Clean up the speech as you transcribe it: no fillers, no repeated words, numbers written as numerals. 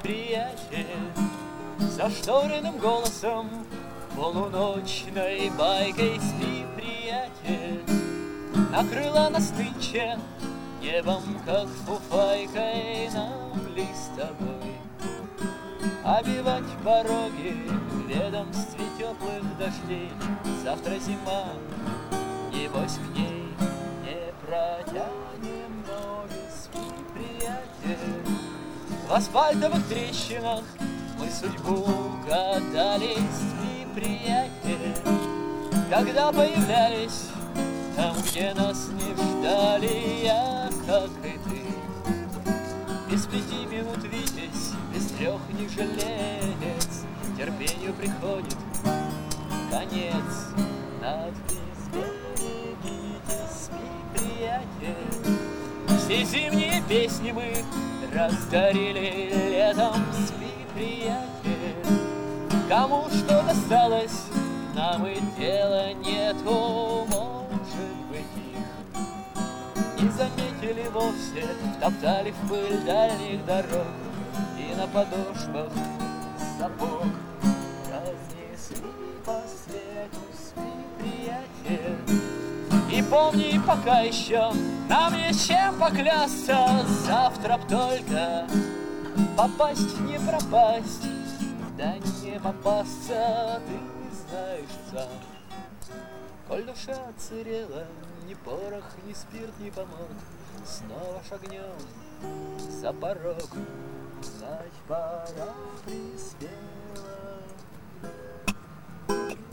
приятель, зашторенным голосом, полуночной байкой спи, приятель. Накрыла нас нынче небом, как фуфайкой, нам ли с тобой обивать пороги в ведомстве теплых дождей? Завтра зима, небось к ней не протянем ноги, спи, приятель. В асфальтовых трещинах мы судьбу гадали, спи, приятель. Когда появлялись там, где нас не ждали, я, как и ты, без 5 минут витязь, без 3 не жилец. Терпению приходит конец, надпись берегитесь, спи, приятель. Все зимние песни мы раздарили летом, спи, приятель. Кому что досталось, нам и дела нету, может быть, их не заметили вовсе, топтали в пыль дальних дорог и на подошвах сапог разнесли по свету, спи, приятель. И помни, пока еще нам есть чем поклясться, завтра б только попасть, не пропасть, да не попасться, ты знаешь сам. Коль душа отсырела, ни порох, ни спирт не помог, снова шагнем за порог, знать пора приспела.